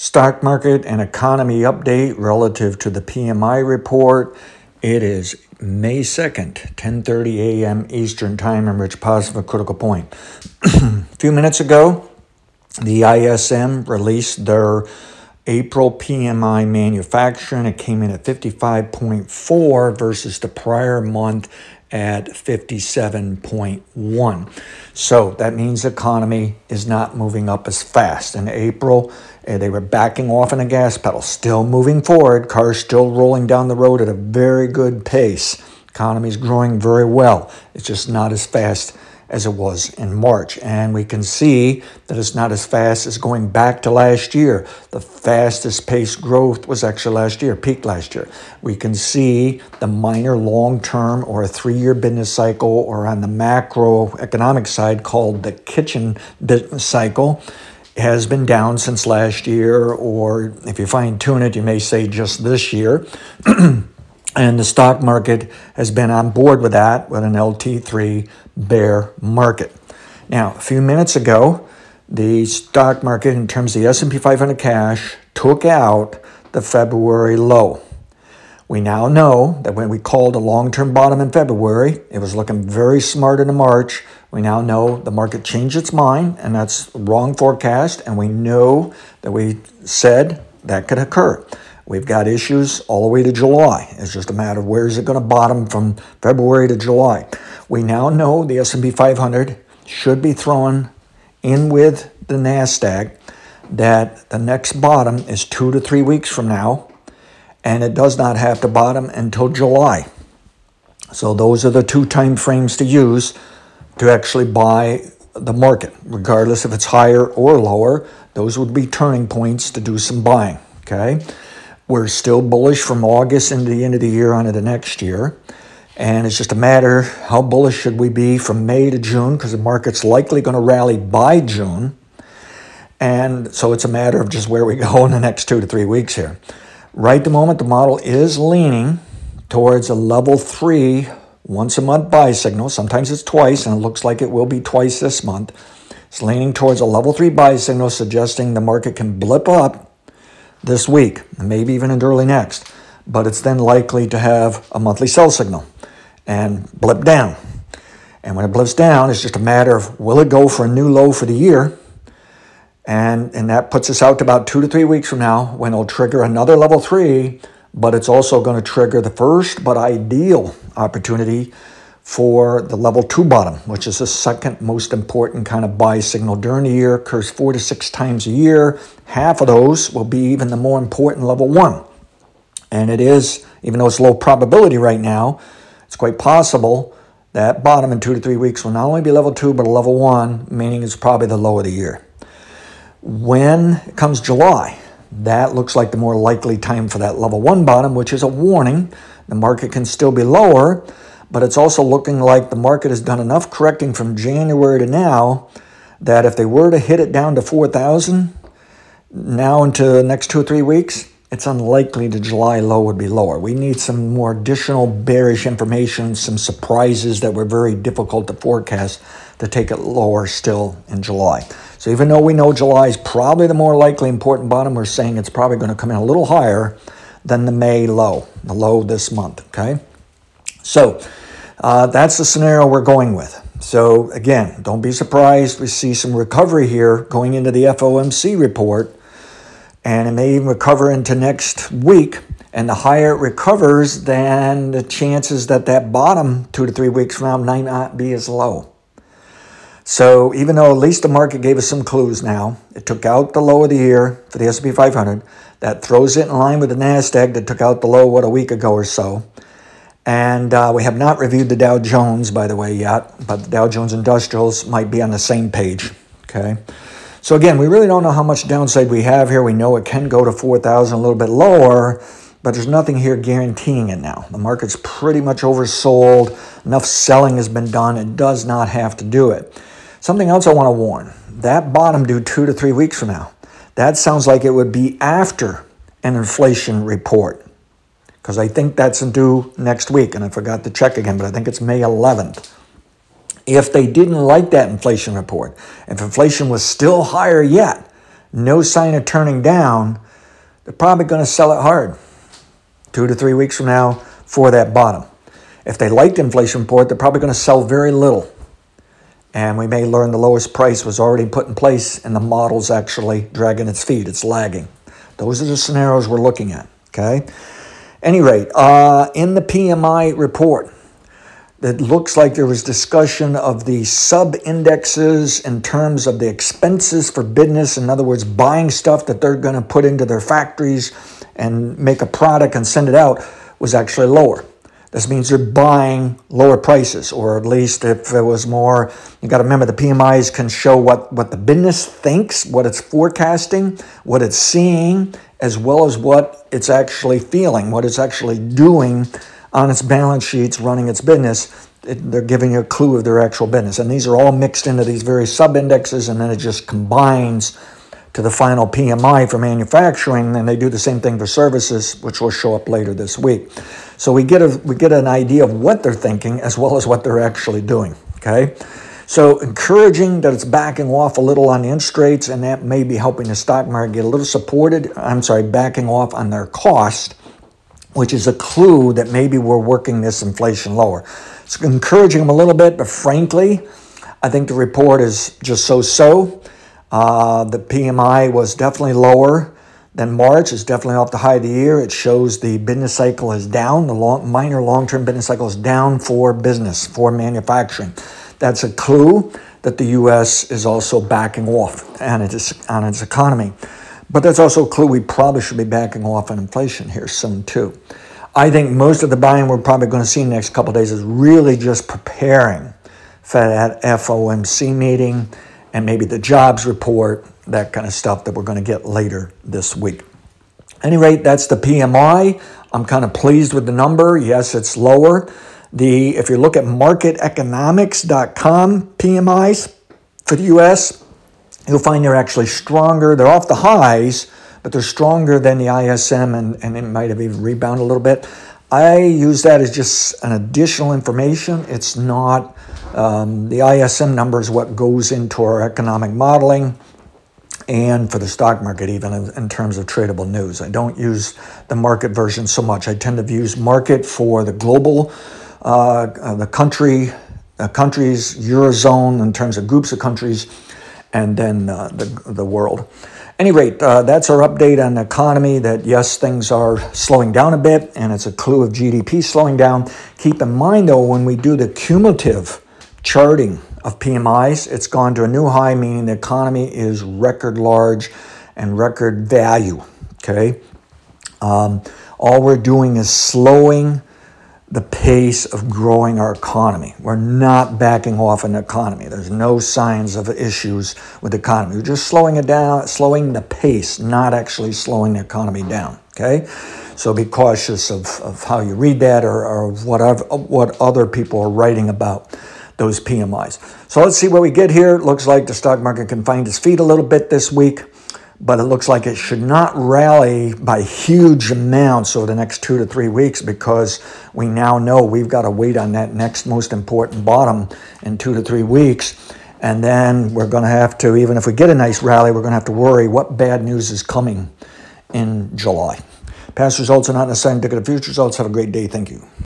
Stock market and economy update relative to the PMI report. It is May 2nd, 10:30 a.m. Eastern Time. I'm Rich Positive, a critical point. A few minutes ago, the ISM released their April PMI manufacturing. It came in at 55.4 versus the prior month at 57.1. So that means the economy is not moving up as fast. In April, they were backing off on the gas pedal, still moving forward. Cars still rolling down the road at a very good pace. Economy is growing very well. It's just not as fast as it was in March. And we can see that it's not as fast as going back to last year. The fastest pace growth was actually last year, peaked last year. We can see the minor long-term or a 3-year business cycle, or on the macroeconomic side called the kitchen business cycle, has been down since last year, or if you fine-tune it, you may say just this year. And the stock market has been on board with that, with an LT3 bear market. Now, a few minutes ago, the stock market, in terms of the S&P 500 cash, took out the February low. We now know that when we called a long-term bottom in February, it was looking very smart into March. We now know the market changed its mind, and that's the wrong forecast, and we know that we said that could occur. We've got issues all the way to July. It's just a matter of where is it going to bottom from February to July. We now know the S&P 500 should be thrown in with the NASDAQ, that the next bottom is 2 to 3 weeks from now, and it does not have to bottom until July. So those are the two time frames to use to actually buy the market. Regardless if it's higher or lower, those would be turning points to do some buying, okay? We're still bullish from August into the end of the year on to the next year. And it's just a matter, how bullish should we be from May to June, because the market's likely going to rally by June. And so it's a matter of just where we go in the next 2 to 3 weeks here. Right at the moment, the model is leaning towards a level 3 once a month buy signal. Sometimes it's twice, and it looks like it will be twice this month. It's leaning towards a level 3 buy signal, suggesting the market can blip up this week, and maybe even into early next, but it's then likely to have a monthly sell signal and blip down. And when it blips down, it's just a matter of, will it go for a new low for the year? And that puts us out to about 2 to 3 weeks from now, when it'll trigger another level 3, but it's also going to trigger the first but ideal opportunity for the level 2 bottom, which is the second most important kind of buy signal during the year. Occurs 4 to 6 times a year. Half of those will be even the more important level 1. And it is, even though it's low probability right now, it's quite possible that bottom in 2 to 3 weeks will not only be level 2, but a level 1, meaning it's probably the low of the year. When it comes July, that looks like the more likely time for that level 1 bottom, which is a warning. The market can still be lower, but it's also looking like the market has done enough correcting from January to now that if they were to hit it down to 4,000 now into the next 2 or 3 weeks, it's unlikely the July low would be lower. We need some more additional bearish information, some surprises that were very difficult to forecast to take it lower still in July. So even though we know July is probably the more likely important bottom, we're saying it's probably going to come in a little higher than the May low, the low this month, okay? So that's the scenario we're going with. So again, don't be surprised we see some recovery here going into the FOMC report, and it may even recover into next week. And the higher it recovers, then the chances that that bottom 2 to 3 weeks from now might not be as low. So even though at least the market gave us some clues now, it took out the low of the year for the S&P 500. That throws it in line with the NASDAQ that took out the low, a week ago or so. And we have not reviewed the Dow Jones, by the way, yet, but the Dow Jones Industrials might be on the same page, okay? So again, we really don't know how much downside we have here. We know it can go to 4,000, a little bit lower, but there's nothing here guaranteeing it now. The market's pretty much oversold. Enough selling has been done. It does not have to do it. Something else I want to warn. That bottom due 2 to 3 weeks from now, that sounds like it would be after an inflation report, because I think that's due next week, and I forgot to check again, but I think it's May 11th. If they didn't like that inflation report, if inflation was still higher yet, no sign of turning down, they're probably going to sell it hard 2 to 3 weeks from now for that bottom. If they like the inflation report, they're probably going to sell very little. And we may learn the lowest price was already put in place and the model's actually dragging its feet. It's lagging. Those are the scenarios we're looking at, okay? Any rate, in the PMI report, it looks like there was discussion of the sub-indexes in terms of the expenses for business. In other words, buying stuff that they're going to put into their factories and make a product and send it out was actually lower. This means they're buying lower prices, or at least if it was more, you got to remember the PMIs can show what the business thinks, what it's forecasting, what it's seeing, as well as what it's actually feeling, what it's actually doing on its balance sheets, running its business. They're giving you a clue of their actual business. And these are all mixed into these various sub-indexes, and then it just combines to the final PMI for manufacturing, and they do the same thing for services, which will show up later this week. So we get an idea of what they're thinking as well as what they're actually doing, okay? So encouraging that it's backing off a little on the interest rates, and that may be helping the stock market get a little backing off on their cost, which is a clue that maybe we're working this inflation lower. It's encouraging them a little bit, but frankly, I think the report is just so-so. The PMI was definitely lower than March. It's definitely off the high of the year. It shows the business cycle is down. The minor long-term business cycle is down for business, for manufacturing. That's a clue that the U.S. is also backing off on its economy. But that's also a clue we probably should be backing off on inflation here soon too. I think most of the buying we're probably going to see in the next couple of days is really just preparing for that FOMC meeting and maybe the jobs report, that kind of stuff that we're going to get later this week. At any rate, that's the PMI. I'm kind of pleased with the number. Yes, it's lower. If you look at marketeconomics.com PMIs for the U.S., you'll find they're actually stronger. They're off the highs, but they're stronger than the ISM, and it might have even rebounded a little bit. I use that as just an additional information. It's not the ISM number is what goes into our economic modeling and for the stock market, even in terms of tradable news. I don't use the market version so much. I tend to use market for the global, the countries, Eurozone in terms of groups of countries, and then the world. At any rate, that's our update on the economy, that yes, things are slowing down a bit, and it's a clue of GDP slowing down. Keep in mind, though, when we do the cumulative charting of PMIs, it's gone to a new high, meaning the economy is record large and record value, okay? All we're doing is slowing the pace of growing our economy. We're not backing off an economy. There's no signs of issues with the economy. We're just slowing it down, slowing the pace, not actually slowing the economy down, okay? So be cautious of how you read that or what other people are writing about those PMIs. So let's see what we get here. It looks like the stock market can find its feet a little bit this week, but it looks like it should not rally by huge amounts over the next 2 to 3 weeks, because we now know we've got to wait on that next most important bottom in 2 to 3 weeks. And then we're going to have to, even if we get a nice rally, we're going to have to worry what bad news is coming in July. Past results are not necessarily indicative of future results. Have a great day. Thank you.